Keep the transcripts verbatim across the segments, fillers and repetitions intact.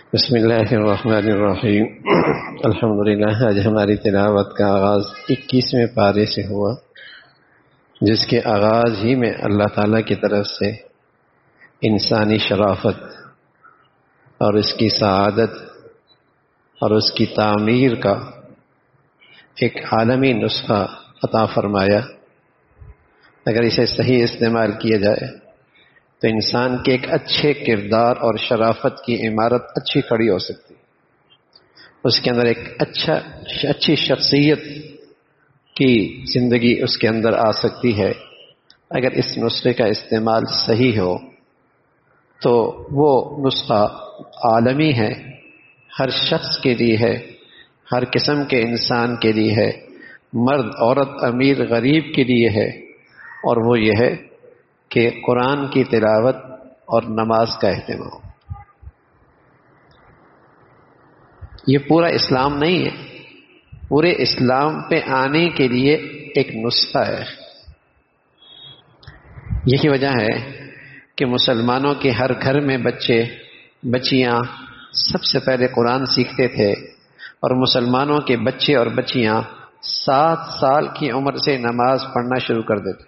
بسم اللہ الرحمن الرحیم الحمدللہ۔ آج ہماری تلاوت کا آغاز اکیسویں پارے سے ہوا، جس کے آغاز ہی میں اللہ تعالیٰ کی طرف سے انسانی شرافت اور اس کی سعادت اور اس کی تعمیر کا ایک عالمی نسخہ عطا فرمایا۔ اگر اسے صحیح استعمال کیا جائے تو انسان کے ایک اچھے کردار اور شرافت کی عمارت اچھی کھڑی ہو سکتی، اس کے اندر ایک اچھا اچھی شخصیت کی زندگی اس کے اندر آ سکتی ہے۔ اگر اس نسخے کا استعمال صحیح ہو تو وہ نسخہ عالمی ہے، ہر شخص کے لیے ہے، ہر قسم کے انسان کے لیے ہے، مرد عورت امیر غریب کے لیے ہے، اور وہ یہ ہے کہ قرآن کی تلاوت اور نماز کا اہتمام۔ یہ پورا اسلام نہیں ہے، پورے اسلام پہ آنے کے لیے ایک نسخہ ہے۔ یہی وجہ ہے کہ مسلمانوں کے ہر گھر میں بچے بچیاں سب سے پہلے قرآن سیکھتے تھے، اور مسلمانوں کے بچے اور بچیاں سات سال کی عمر سے نماز پڑھنا شروع کر دیتے۔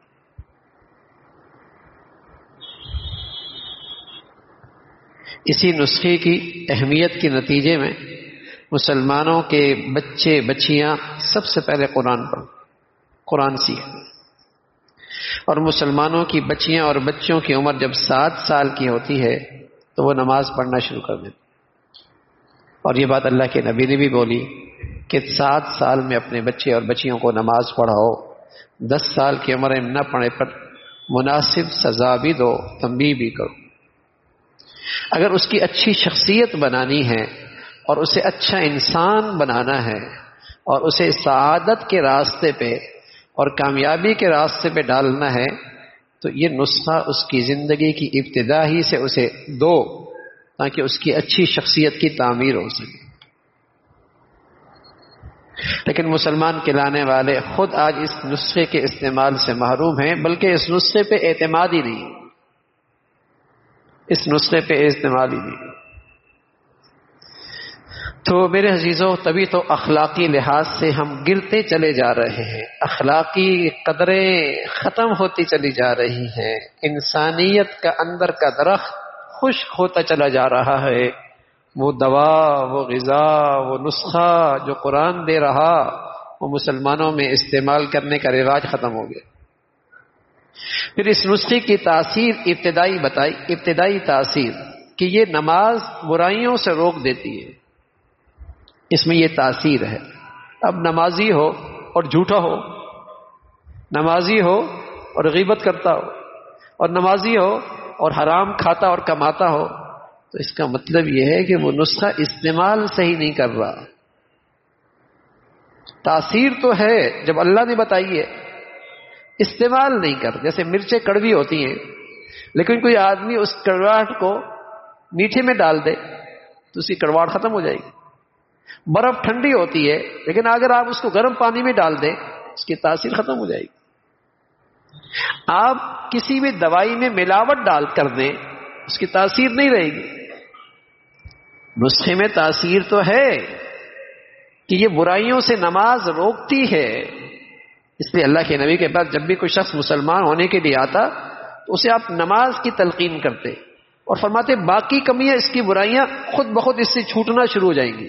اسی نسخے کی اہمیت کے نتیجے میں مسلمانوں کے بچے بچیاں سب سے پہلے قرآن پڑھ قرآن سیکھتے، اور مسلمانوں کی بچیاں اور بچوں کی عمر جب سات سال کی ہوتی ہے تو وہ نماز پڑھنا شروع کر دیتے۔ اور یہ بات اللہ کے نبی نے بھی بولی کہ سات سال میں اپنے بچے اور بچیوں کو نماز پڑھاؤ، دس سال کی عمر میں نہ پڑھنے پر مناسب سزا بھی دو، تنبیہ بھی کرو۔ اگر اس کی اچھی شخصیت بنانی ہے اور اسے اچھا انسان بنانا ہے اور اسے سعادت کے راستے پہ اور کامیابی کے راستے پہ ڈالنا ہے تو یہ نسخہ اس کی زندگی کی ابتدا ہی سے اسے دو، تاکہ اس کی اچھی شخصیت کی تعمیر ہو سکے۔ لیکن مسلمان کہلانے والے خود آج اس نسخے کے استعمال سے محروم ہیں، بلکہ اس نسخے پہ اعتماد ہی نہیں اس نسخے پہ اعتماد ہی نہیں تو میرے عزیزوں، تبھی تو اخلاقی لحاظ سے ہم گرتے چلے جا رہے ہیں، اخلاقی قدریں ختم ہوتی چلی جا رہی ہیں، انسانیت کا اندر کا درخت خشک ہوتا چلا جا رہا ہے۔ وہ دوا، وہ غذا، وہ نسخہ جو قرآن دے رہا، وہ مسلمانوں میں استعمال کرنے کا رواج ختم ہو گیا۔ پھر اس نسخے کی تاثیر ابتدائی بتائی، ابتدائی تاثیر کہ یہ نماز برائیوں سے روک دیتی ہے، اس میں یہ تاثیر ہے۔ اب نمازی ہو اور جھوٹا ہو، نمازی ہو اور غیبت کرتا ہو، اور نمازی ہو اور حرام کھاتا اور کماتا ہو، تو اس کا مطلب یہ ہے کہ وہ نسخہ استعمال صحیح نہیں کر رہا۔ تاثیر تو ہے جب اللہ نے بتائی ہے، استعمال نہیں کر۔ جیسے مرچیں کڑوی ہوتی ہیں، لیکن کوئی آدمی اس کڑواہٹ کو میٹھے میں ڈال دے تو اس کی کڑواہٹ ختم ہو جائے گی۔ برف ٹھنڈی ہوتی ہے، لیکن اگر آپ اس کو گرم پانی میں ڈال دیں اس کی تاثیر ختم ہو جائے گی۔ آپ کسی بھی دوائی میں ملاوٹ ڈال کر دیں اس کی تاثیر نہیں رہے گی۔ نسخے میں تاثیر تو ہے کہ یہ برائیوں سے نماز روکتی ہے، اس لیے اللہ کے نبی کے بعد جب بھی کوئی شخص مسلمان ہونے کے لیے آتا تو اسے آپ نماز کی تلقین کرتے اور فرماتے باقی کمیاں، اس کی برائیاں خود بخود اس سے چھوٹنا شروع ہو جائیں گی،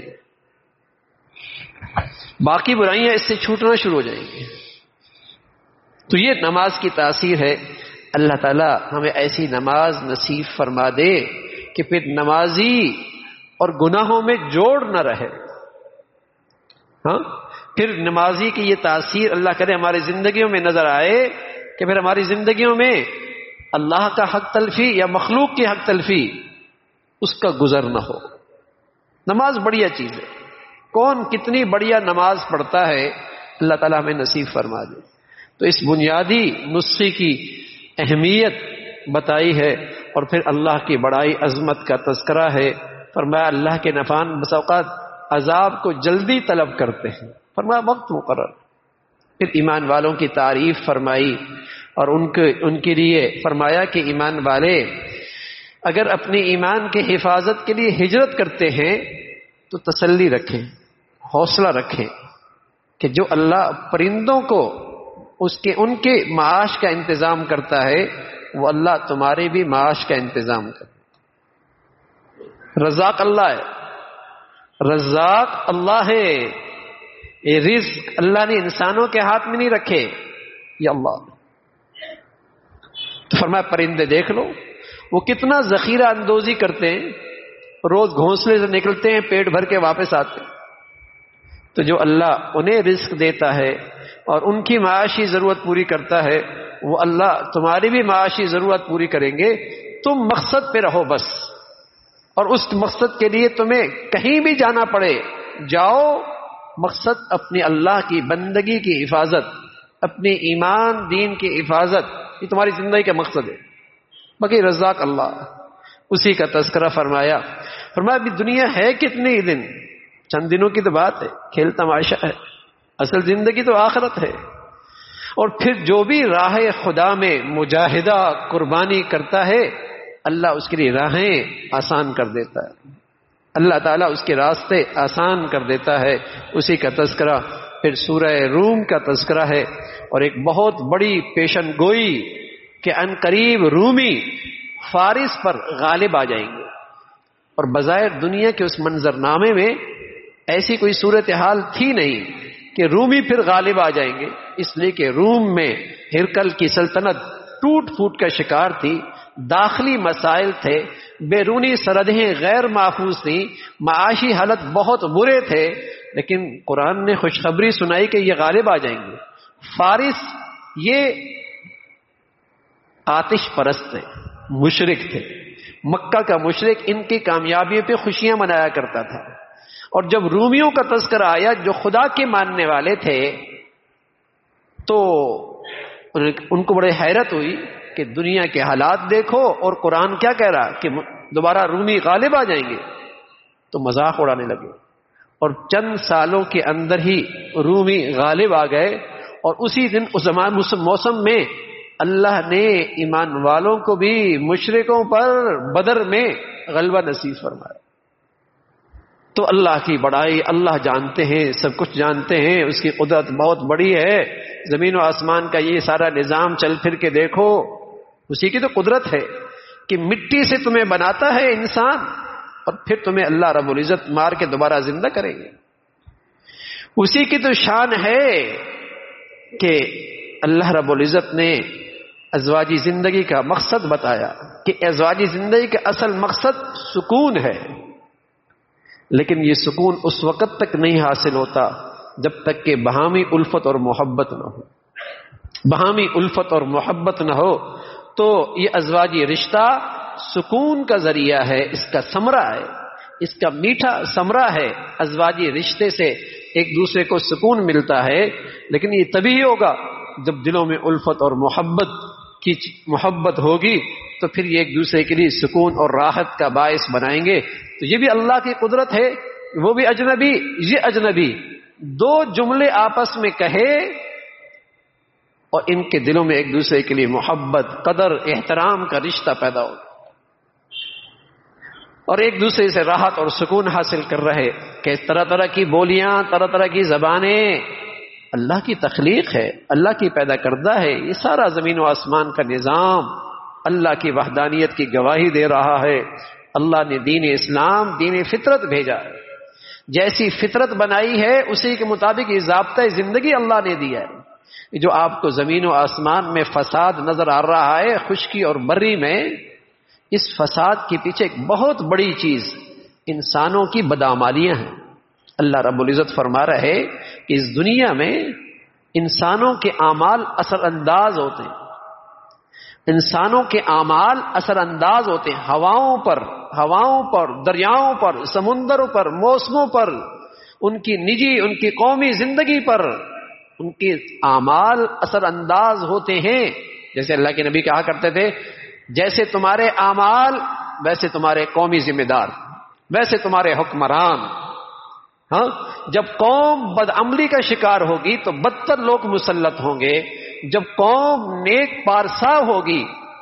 باقی برائیاں اس سے چھوٹنا شروع ہو جائیں گی۔ تو یہ نماز کی تاثیر ہے۔ اللہ تعالی ہمیں ایسی نماز نصیب فرما دے کہ پھر نمازی اور گناہوں میں جوڑ نہ رہے۔ ہاں پھر نمازی کی یہ تاثیر اللہ کرے ہماری زندگیوں میں نظر آئے کہ پھر ہماری زندگیوں میں اللہ کا حق تلفی یا مخلوق کی حق تلفی اس کا گزر نہ ہو۔ نماز بڑھیا چیز ہے، کون کتنی بڑھیا نماز پڑھتا ہے، اللہ تعالیٰ ہمیں نصیب فرما دے۔ تو اس بنیادی نسخے کی اہمیت بتائی ہے، اور پھر اللہ کی بڑائی عظمت کا تذکرہ ہے۔ فرمایا اللہ کے نفعان بس اوقات عذاب کو جلدی طلب کرتے ہیں، فرمایا وقت مقرر۔ پھر ایمان والوں کی تعریف فرمائی، اور ان کے ان کے لیے فرمایا کہ ایمان والے اگر اپنے ایمان کے حفاظت کے لیے ہجرت کرتے ہیں تو تسلی رکھیں، حوصلہ رکھیں کہ جو اللہ پرندوں کو اس کے ان کے معاش کا انتظام کرتا ہے وہ اللہ تمہارے بھی معاش کا انتظام کرتا ہے۔ رزاق اللہ ہے، رزاق اللہ ہے، یہ رزق اللہ نے انسانوں کے ہاتھ میں نہیں رکھے، یا اللہ۔ تو فرمایا پرندے دیکھ لو وہ کتنا ذخیرہ اندوزی کرتے ہیں، روز گھونسلے سے نکلتے ہیں، پیٹ بھر کے واپس آتے ہیں۔ تو جو اللہ انہیں رزق دیتا ہے اور ان کی معاشی ضرورت پوری کرتا ہے وہ اللہ تمہاری بھی معاشی ضرورت پوری کریں گے۔ تم مقصد پہ رہو بس، اور اس مقصد کے لیے تمہیں کہیں بھی جانا پڑے جاؤ، مقصد اپنی اللہ کی بندگی کی حفاظت، اپنے ایمان دین کی حفاظت، یہ تمہاری زندگی کا مقصد ہے۔ باقی رزاق اللہ، اسی کا تذکرہ فرمایا۔ فرمایا ابھی دنیا ہے کتنے دن، چند دنوں کی تو بات ہے، کھیل تماشا ہے، اصل زندگی تو آخرت ہے۔ اور پھر جو بھی راہ خدا میں مجاہدہ قربانی کرتا ہے اللہ اس کے لیے راہیں آسان کر دیتا ہے، اللہ تعالیٰ اس کے راستے آسان کر دیتا ہے۔ اسی کا تذکرہ پھر سورہ روم کا تذکرہ ہے، اور ایک بہت بڑی پیشن گوئی کہ ان قریب رومی فارس پر غالب آ جائیں گے۔ اور بظاہر دنیا کے اس منظرنامے میں ایسی کوئی صورتحال تھی نہیں کہ رومی پھر غالب آ جائیں گے، اس لیے کہ روم میں ہرکل کی سلطنت ٹوٹ پھوٹ کا شکار تھی، داخلی مسائل تھے، بیرونی سرحدیں غیر محفوظ تھیں، معاشی حالت بہت برے تھے، لیکن قرآن نے خوشخبری سنائی کہ یہ غالب آ جائیں گے۔ فارس یہ آتش پرست تھے، مشرک تھے، مکہ کا مشرک ان کی کامیابی پہ خوشیاں منایا کرتا تھا۔ اور جب رومیوں کا تذکرہ آیا جو خدا کے ماننے والے تھے تو ان کو بڑے حیرت ہوئی کہ دنیا کے حالات دیکھو اور قرآن کیا کہہ رہا کہ دوبارہ رومی غالب آ جائیں گے، تو مذاق اڑانے لگے۔ اور چند سالوں کے اندر ہی رومی غالب آ گئے، اور اسی دن اس زمان موسم میں اللہ نے ایمان والوں کو بھی مشرکوں پر بدر میں غلبہ نصیب فرمایا۔ تو اللہ کی بڑائی اللہ جانتے ہیں، سب کچھ جانتے ہیں، اس کی قدرت بہت بڑی ہے۔ زمین و آسمان کا یہ سارا نظام چل پھر کے دیکھو، اسی کی تو قدرت ہے کہ مٹی سے تمہیں بناتا ہے انسان، اور پھر تمہیں اللہ رب العزت مار کے دوبارہ زندہ کریں گے۔ اسی کی تو شان ہے کہ اللہ رب العزت نے ازواجی زندگی کا مقصد بتایا کہ ازواجی زندگی کا اصل مقصد سکون ہے، لیکن یہ سکون اس وقت تک نہیں حاصل ہوتا جب تک کہ باہمی الفت اور محبت نہ ہو۔ باہمی الفت اور محبت نہ ہو تو یہ ازواجی رشتہ سکون کا ذریعہ ہے، اس کا ثمرہ ہے، اس کا میٹھا ثمرہ ہے۔ ازواجی رشتے سے ایک دوسرے کو سکون ملتا ہے، لیکن یہ تبھی ہوگا جب دلوں میں الفت اور محبت کی محبت ہوگی، تو پھر یہ ایک دوسرے کے لیے سکون اور راحت کا باعث بنائیں گے۔ تو یہ بھی اللہ کی قدرت ہے، وہ بھی اجنبی یہ اجنبی، دو جملے آپس میں کہے اور ان کے دلوں میں ایک دوسرے کے لیے محبت، قدر، احترام کا رشتہ پیدا ہو، اور ایک دوسرے سے راحت اور سکون حاصل کر رہے کہ طرح طرح کی بولیاں، طرح طرح کی زبانیں اللہ کی تخلیق ہے، اللہ کی پیدا کردہ ہے۔ یہ سارا زمین و آسمان کا نظام اللہ کی وحدانیت کی گواہی دے رہا ہے۔ اللہ نے دین اسلام، دین فطرت بھیجا ہے، جیسی فطرت بنائی ہے اسی کے مطابق یہ ضابطۂ زندگی اللہ نے دیا ہے۔ جو آپ کو زمین و آسمان میں فساد نظر آ رہا ہے، خشکی اور بری میں، اس فساد کے پیچھے ایک بہت بڑی چیز انسانوں کی بدعمالیاں ہیں۔ اللہ رب العزت فرما رہا ہے کہ اس دنیا میں انسانوں کے اعمال اثر انداز ہوتے ہیں، انسانوں کے اعمال اثر انداز ہوتے ہیں ہواؤں پر، ہواؤں پر، دریاؤں پر، سمندروں پر، موسموں پر، ان کی نجی، ان کی قومی زندگی پر ان کے اعمال اثر انداز ہوتے ہیں۔ جیسے اللہ کے نبی کہا کرتے تھے، جیسے تمہارے اعمال ویسے تمہارے قومی ذمہ دار، ویسے تمہارے حکمران۔ ہاں، جب قوم بدعملی کا شکار ہوگی تو بدتر لوگ مسلط ہوں گے، جب قوم نیک پارسا ہوگی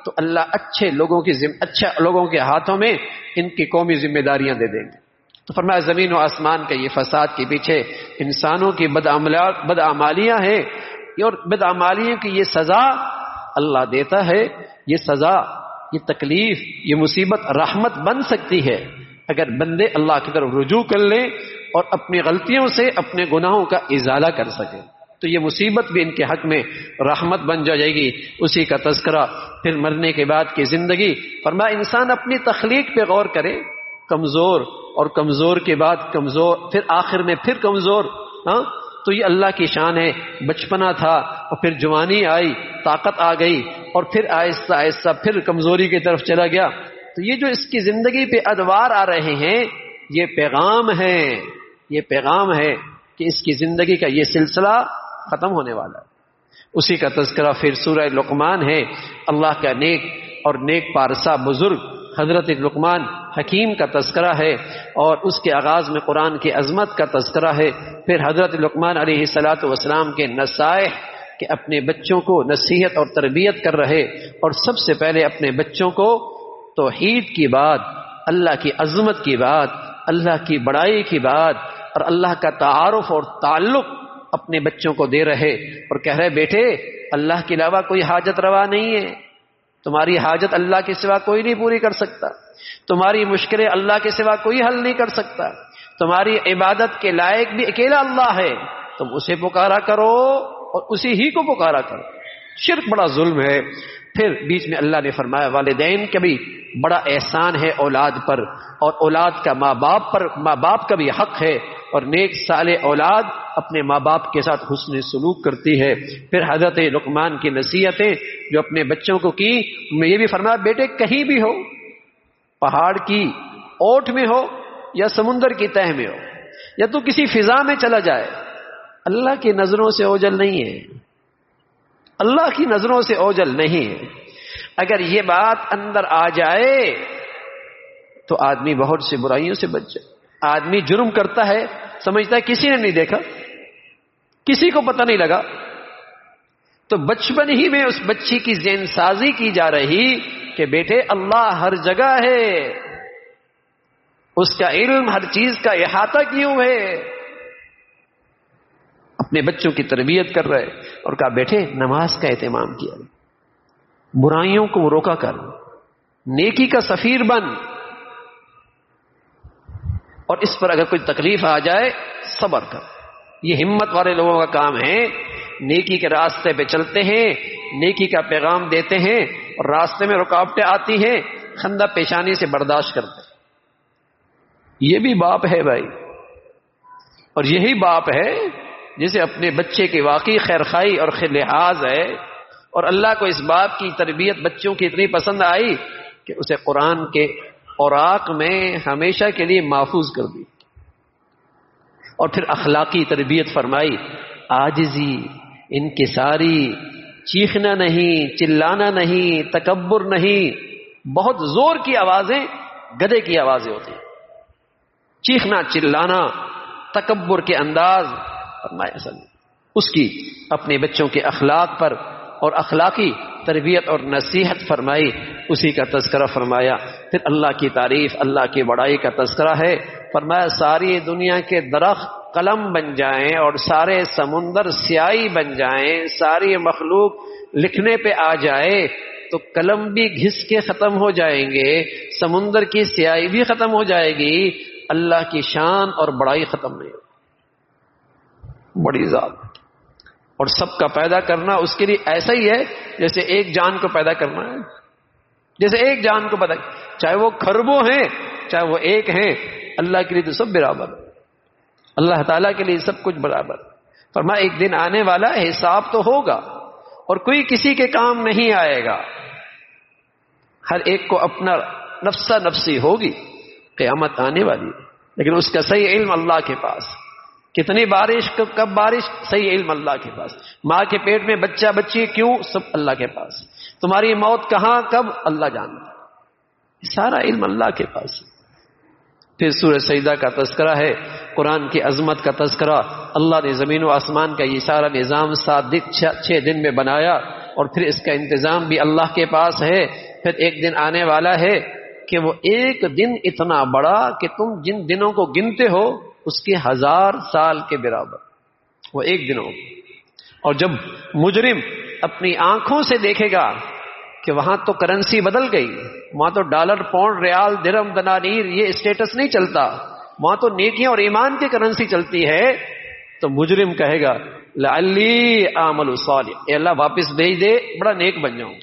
تو اللہ اچھے لوگوں کی ذمہ اچھے لوگوں کے ہاتھوں میں ان کی قومی ذمہ داریاں دے دیں گے. تو فرمایا زمین و آسمان کا یہ فساد کے پیچھے انسانوں کی بدعمالیاں ہیں، اور بدعمالیوں کی یہ سزا اللہ دیتا ہے. یہ سزا، یہ تکلیف، یہ مصیبت رحمت بن سکتی ہے اگر بندے اللہ کی طرف رجوع کر لیں اور اپنی غلطیوں سے اپنے گناہوں کا ازالہ کر سکیں. تو یہ مصیبت بھی ان کے حق میں رحمت بن جائے گی. اسی کا تذکرہ پھر مرنے کے بعد کی زندگی. فرمایا انسان اپنی تخلیق پہ غور کرے، کمزور اور کمزور کے بعد کمزور، پھر آخر میں پھر کمزور. ہاں تو یہ اللہ کی شان ہے. بچپنا تھا اور پھر جوانی آئی، طاقت آ گئی، اور پھر آہستہ آہستہ پھر کمزوری کی طرف چلا گیا. تو یہ جو اس کی زندگی پہ ادوار آ رہے ہیں، یہ پیغام ہے، یہ پیغام ہے کہ اس کی زندگی کا یہ سلسلہ ختم ہونے والا ہے. اسی کا تذکرہ پھر سورہ لقمان ہے. اللہ کا نیک اور نیک پارسا بزرگ حضرت لقمان حکیم کا تذکرہ ہے، اور اس کے آغاز میں قرآن کی عظمت کا تذکرہ ہے. پھر حضرت لقمان علیہ الصلاۃ والسلام کے نصائح کہ اپنے بچوں کو نصیحت اور تربیت کر رہے، اور سب سے پہلے اپنے بچوں کو توحید کی بات، اللہ کی عظمت کی بات، اللہ کی بڑائی کی بات اور اللہ کا تعارف اور تعلق اپنے بچوں کو دے رہے، اور کہہ رہے بیٹے اللہ کے علاوہ کوئی حاجت روا نہیں ہے، تمہاری حاجت اللہ کے سوا کوئی نہیں پوری کر سکتا، تمہاری مشکلیں اللہ کے سوا کوئی حل نہیں کر سکتا، تمہاری عبادت کے لائق بھی اکیلا اللہ ہے، تم اسے پکارا کرو اور اسی ہی کو پکارا کرو. شرک بڑا ظلم ہے. پھر بیچ میں اللہ نے فرمایا والدین کا بھی بڑا احسان ہے اولاد پر، اور اولاد کا ماں باپ پر ماں باپ کا بھی حق ہے، اور نیک صالح اولاد اپنے ماں باپ کے ساتھ حسن سلوک کرتی ہے. پھر حضرت لقمان کی نصیحتیں جو اپنے بچوں کو کی، میں یہ بھی فرمایا بیٹے کہیں بھی ہو، پہاڑ کی اوٹ میں ہو یا سمندر کی تہ میں ہو یا تو کسی فضا میں چلا جائے، اللہ کی نظروں سے اوجل نہیں ہے، اللہ کی نظروں سے اوجل نہیں ہے. اگر یہ بات اندر آ جائے تو آدمی بہت سی برائیوں سے بچ جائے. آدمی جرم کرتا ہے سمجھتا ہے کسی نے نہیں دیکھا، کسی کو پتہ نہیں لگا، تو بچپن ہی میں اس بچی کی ذہن سازی کی جا رہی کہ بیٹے اللہ ہر جگہ ہے، اس کا علم ہر چیز کا احاطہ کیوں ہے. اپنے بچوں کی تربیت کر رہے اور کہا بیٹے نماز کا اہتمام کیا، برائیوں کو روکا کر، نیکی کا سفیر بن، اور اس پر اگر کوئی تکلیف آ جائے صبر کر. یہ ہمت والے لوگوں کا کام ہے، نیکی کے راستے پہ چلتے ہیں، نیکی کا پیغام دیتے ہیں، اور راستے میں رکاوٹیں آتی ہیں خندہ پیشانی سے برداشت کرتے ہیں. یہ بھی باپ ہے بھائی، اور یہی باپ ہے جسے اپنے بچے کی واقعی خیرخواہی اور لحاظ ہے، اور اللہ کو اس باپ کی تربیت بچوں کی اتنی پسند آئی کہ اسے قرآن کے اوراق میں ہمیشہ کے لیے محفوظ کر دی. اور پھر اخلاقی تربیت فرمائی، عاجزی، انکساری، چیخنا نہیں، چلانا نہیں، تکبر نہیں. بہت زور کی آوازیں گدھے کی آوازیں ہوتی ہیں، چیخنا چلانا تکبر کے انداز فرمایا سن. اس کی اپنے بچوں کے اخلاق پر اور اخلاقی تربیت اور نصیحت فرمائی. اسی کا تذکرہ فرمایا. پھر اللہ کی تعریف، اللہ کی بڑائی کا تذکرہ ہے. فرمایا ساری دنیا کے درخت قلم بن جائیں اور سارے سمندر سیاہی بن جائیں، ساری مخلوق لکھنے پہ آ جائے تو قلم بھی گھس کے ختم ہو جائیں گے، سمندر کی سیاہی بھی ختم ہو جائے گی، اللہ کی شان اور بڑائی ختم نہیں ہوگی. بڑی ذات اور سب کا پیدا کرنا اس کے لیے ایسا ہی ہے جیسے ایک جان کو پیدا کرنا ہے. جیسے ایک جان کو پیدا، چاہے وہ کھربوں ہیں چاہے وہ ایک ہیں، اللہ کے لیے تو سب برابر، اللہ تعالیٰ کے لیے سب کچھ برابر. فرمایا ایک دن آنے والا حساب تو ہوگا اور کوئی کسی کے کام نہیں آئے گا، ہر ایک کو اپنا نفسہ نفسی ہوگی. قیامت آنے والی ہے لیکن اس کا صحیح علم اللہ کے پاس. کتنی بارش کب بارش، صحیح علم اللہ کے پاس. ماں کے پیٹ میں بچہ بچی کیوں، سب اللہ کے پاس. تمہاری موت کہاں کب، اللہ جانتا. سارا علم اللہ کے پاس. پھر سورہ سجدہ کا تذکرہ ہے، قرآن کی عظمت کا تذکرہ. اللہ نے زمین و آسمان کا یہ سارا نظام سات دن چھ دن میں بنایا، اور پھر اس کا انتظام بھی اللہ کے پاس ہے. پھر ایک دن آنے والا ہے کہ وہ ایک دن اتنا بڑا کہ تم جن دنوں کو گنتے ہو اس کے ہزار سال کے برابر وہ ایک دن ہو. اور جب مجرم اپنی آنکھوں سے دیکھے گا کہ وہاں تو کرنسی بدل گئی، وہاں تو ڈالر، پاؤنڈ، ریال، درہم، دنانیر یہ اسٹیٹس نہیں چلتا، وہاں تو نیکیاں اور ایمان کی کرنسی چلتی ہے، تو مجرم کہے گا لعلی اعمل صالح، اے اللہ واپس بھیج دے، بڑا نیک بن جاؤں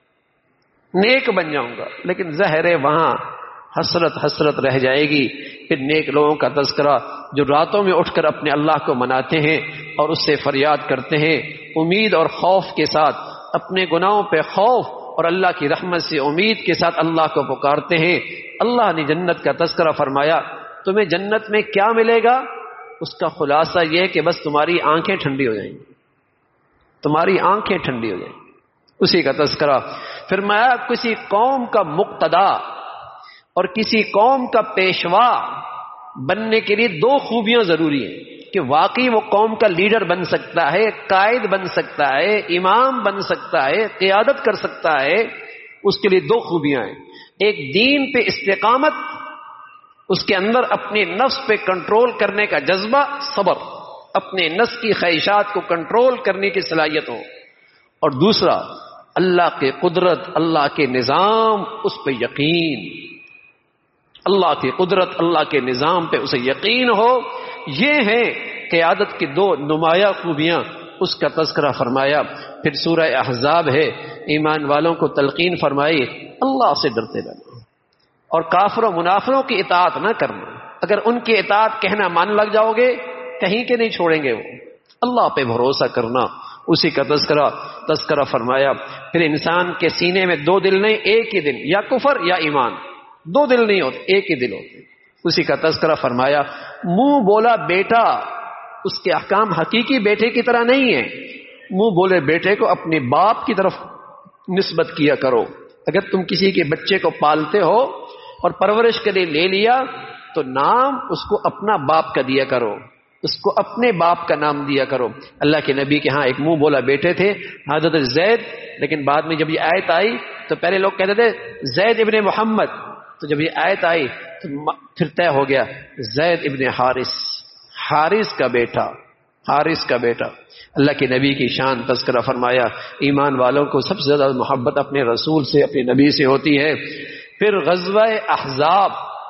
نیک بن جاؤں گا. لیکن ظاہر ہے وہاں حسرت حسرت رہ جائے گی. پھر نیک لوگوں کا تذکرہ جو راتوں میں اٹھ کر اپنے اللہ کو مناتے ہیں اور اس سے فریاد کرتے ہیں، امید اور خوف کے ساتھ، اپنے گناہوں پہ خوف اور اللہ کی رحمت سے امید کے ساتھ اللہ کو پکارتے ہیں. اللہ نے جنت کا تذکرہ فرمایا. تمہیں جنت میں کیا ملے گا؟ اس کا خلاصہ یہ ہے کہ بس تمہاری آنکھیں ٹھنڈی ہو جائیں گی، تمہاری آنکھیں ٹھنڈی ہو جائیں گی. اسی کا تذکرہ. فرمایا کسی قوم کا مقتدا اور کسی قوم کا پیشوا بننے کے لیے دو خوبیاں ضروری ہیں کہ واقعی وہ قوم کا لیڈر بن سکتا ہے، قائد بن سکتا ہے، امام بن سکتا ہے، قیادت کر سکتا ہے. اس کے لیے دو خوبیاں ہیں. ایک دین پہ استقامت، اس کے اندر اپنے نفس پہ کنٹرول کرنے کا جذبہ، صبر، اپنے نفس کی خواہشات کو کنٹرول کرنے کی صلاحیت ہو. اور دوسرا اللہ کے قدرت، اللہ کے نظام، اس پہ یقین، اللہ کی قدرت، اللہ کے نظام پہ اسے یقین ہو. یہ ہیں قیادت کی دو نمایاں خوبیاں. اس کا تذکرہ فرمایا. پھر سورہ احزاب ہے، ایمان والوں کو تلقین فرمائی اللہ سے ڈرتے رہنا اور کافروں منافروں کی اطاعت نہ کرنا. اگر ان کی اطاعت کہنا مان لگ جاؤ گے کہیں کے نہیں چھوڑیں گے. وہ اللہ پہ بھروسہ کرنا، اسی کا تذکرہ تذکرہ فرمایا. پھر انسان کے سینے میں دو دل نہیں، ایک ہی دل، یا کفر یا ایمان. دو دل نہیں ہوتے، ایک ہی دل ہوتے. اسی کا تذکرہ فرمایا. منہ بولا بیٹا، اس کے احکام حقیقی بیٹے کی طرح نہیں ہے. منہ بولے بیٹے کو اپنے باپ کی طرف نسبت کیا کرو. اگر تم کسی کے بچے کو پالتے ہو اور پرورش کے لیے لے لیا تو نام اس کو اپنا باپ کا دیا کرو، اس کو اپنے باپ کا نام دیا کرو. اللہ کے نبی کے ہاں ایک منہ بولا بیٹے تھے حضرت زید، لیکن بعد میں جب یہ آیت آئی تو پہلے لوگ کہتے تھے زید ابن محمد، تو جب یہ آیت آئی تو پھر طے ہو گیا زید ابن حارث، حارث کا بیٹا، حارث کا بیٹا. اللہ کے نبی کی شان تذکرہ فرمایا. ایمان والوں کو سب سے زیادہ محبت اپنے رسول سے، اپنے نبی سے ہوتی ہے. پھر غزوہ احزاب،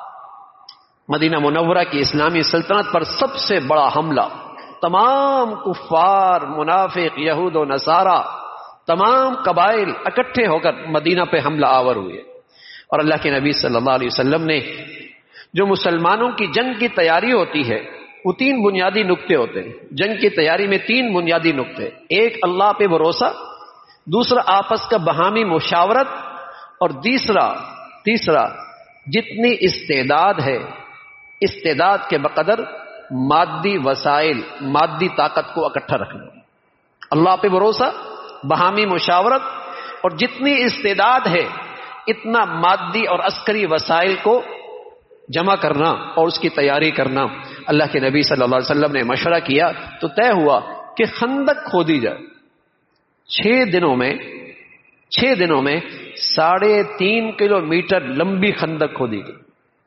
مدینہ منورہ کی اسلامی سلطنت پر سب سے بڑا حملہ. تمام کفار، منافق، یہود و نصارہ، تمام قبائل اکٹھے ہو کر مدینہ پہ حملہ آور ہوئے. اور اللہ کے نبی صلی اللہ علیہ وسلم نے جو مسلمانوں کی جنگ کی تیاری ہوتی ہے وہ تین بنیادی نقطے ہوتے ہیں. جنگ کی تیاری میں تین بنیادی نقطے، ایک اللہ پہ بھروسہ، دوسرا آپس کا باہمی مشاورت، اور تیسرا تیسرا جتنی استعداد ہے استعداد کے بقدر مادی وسائل، مادی طاقت کو اکٹھا رکھنا. اللہ پہ بھروسہ، باہمی مشاورت، اور جتنی استعداد ہے اتنا مادی اور عسکری وسائل کو جمع کرنا اور اس کی تیاری کرنا. اللہ کے نبی صلی اللہ علیہ وسلم نے مشورہ کیا تو طے ہوا کہ خندق کھودی جائے. چھ دنوں میں چھ دنوں میں ساڑھے تین کلو میٹر لمبی خندق کھودی گئی،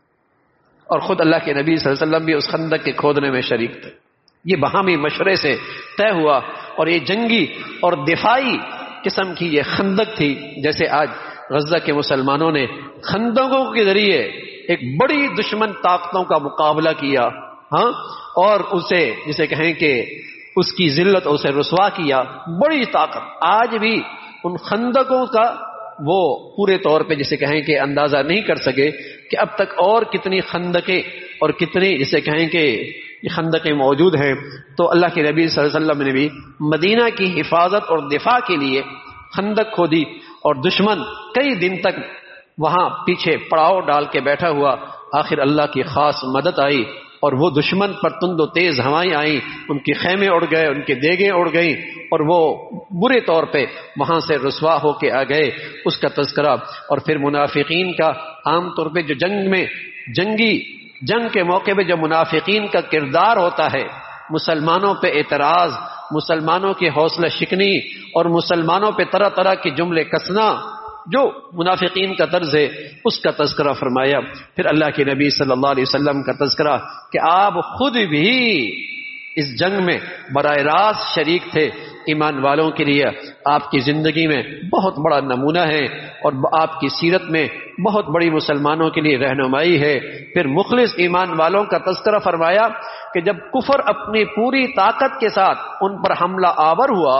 اور خود اللہ کے نبی صلی اللہ علیہ وسلم بھی اس خندق کے کھودنے میں شریک تھے. یہ باہمی مشورے سے طے ہوا، اور یہ جنگی اور دفاعی قسم کی یہ خندق تھی. جیسے آج غزہ کے مسلمانوں نے خندقوں کے ذریعے ایک بڑی دشمن طاقتوں کا مقابلہ کیا، ہاں، اور اسے جسے کہیں کہ اس کی ذلت اور اسے رسوا کیا. بڑی طاقت. آج بھی ان خندقوں کا وہ پورے طور پہ جسے کہیں کہ اندازہ نہیں کر سکے کہ اب تک اور کتنی خندقیں اور کتنی جسے کہیں کہ خندقیں موجود ہیں. تو اللہ کے نبی صلی اللہ علیہ وسلم نے بھی مدینہ کی حفاظت اور دفاع کے لیے خندق کھودی، اور دشمن کئی دن تک وہاں پیچھے پڑاؤ ڈال کے بیٹھا ہوا. آخر اللہ کی خاص مدد آئی اور وہ دشمن پر تند و تیز ہوائیں آئیں، ان کے خیمے اڑ گئے، ان کے دیگیں اڑ گئیں، اور وہ برے طور پہ وہاں سے رسوا ہو کے آ گئے. اس کا تذکرہ. اور پھر منافقین کا عام طور پہ جو جنگ میں جنگی جنگ کے موقع پہ جو منافقین کا کردار ہوتا ہے، مسلمانوں پہ اعتراض مسلمانوں کی حوصلہ شکنی اور مسلمانوں پہ طرح طرح کے جملے کسنا جو منافقین کا طرز ہے اس کا تذکرہ فرمایا. پھر اللہ کے نبی صلی اللہ علیہ وسلم کا تذکرہ کہ آپ خود بھی اس جنگ میں براہ راست شریک تھے. ایمان والوں کے لیے آپ کی زندگی میں بہت بڑا نمونہ ہے اور آپ کی سیرت میں بہت بڑی مسلمانوں کے لیے رہنمائی ہے. پھر مخلص ایمان والوں کا تذکرہ فرمایا کہ جب کفر اپنی پوری طاقت کے ساتھ ان پر حملہ آور ہوا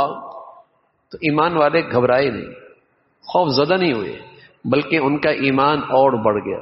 تو ایمان والے گھبرائے نہیں، خوف زدہ نہیں ہوئے، بلکہ ان کا ایمان اور بڑھ گیا،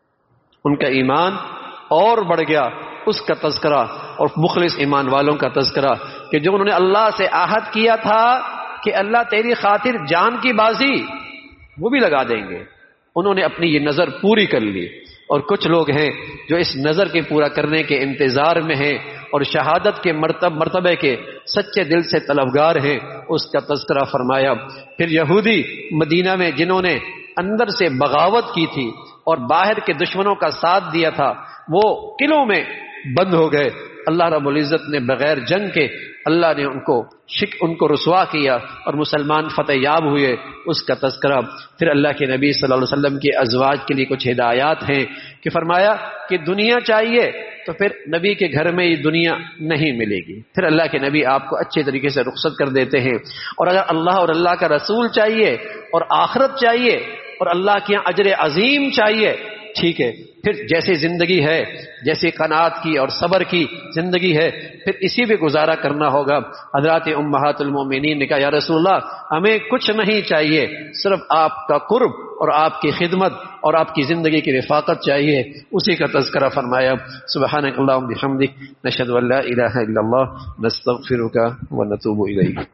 ان کا ایمان اور بڑھ گیا. اس کا تذکرہ اور مخلص ایمان والوں کا تذکرہ کہ جو انہوں نے اللہ سے عہد کیا تھا کہ اللہ تیری خاطر جان کی بازی وہ بھی لگا دیں گے، انہوں نے اپنی یہ نظر پوری کر لی. اور کچھ لوگ ہیں جو اس نظر کے پورا کرنے کے انتظار میں ہیں اور شہادت کے مرتب مرتبے کے سچے دل سے طلبگار ہیں، اس کا تذکرہ فرمایا. پھر یہودی مدینہ میں جنہوں نے اندر سے بغاوت کی تھی اور باہر کے دشمنوں کا ساتھ دیا تھا وہ قلعوں میں بند ہو گئے. اللہ رب العزت نے بغیر جنگ کے اللہ نے ان کو شک ان کو رسوا کیا اور مسلمان فتح یاب ہوئے، اس کا تذکرہ. پھر اللہ کے نبی صلی اللہ علیہ وسلم کے ازواج کے لیے کچھ ہدایات ہیں کہ فرمایا کہ دنیا چاہیے تو پھر نبی کے گھر میں یہ دنیا نہیں ملے گی. پھر اللہ کے نبی آپ کو اچھے طریقے سے رخصت کر دیتے ہیں. اور اگر اللہ اور اللہ کا رسول چاہیے اور آخرت چاہیے اور اللہ کے یہاں اجر عظیم چاہیے، ٹھیک ہے، پھر جیسی زندگی ہے، جیسی قناعت کی اور صبر کی زندگی ہے، پھر اسی پہ گزارا کرنا ہوگا. حضرات امہات المومنین نے کہا یا رسول اللہ ہمیں کچھ نہیں چاہیے، صرف آپ کا قرب اور آپ کی خدمت اور آپ کی زندگی کی رفاقت چاہیے. اسی کا تذکرہ فرمایا. سبحانک اللہم بحمدک نشہد ان لا الہ الا اللہ نستغفرک ونتوب الیک.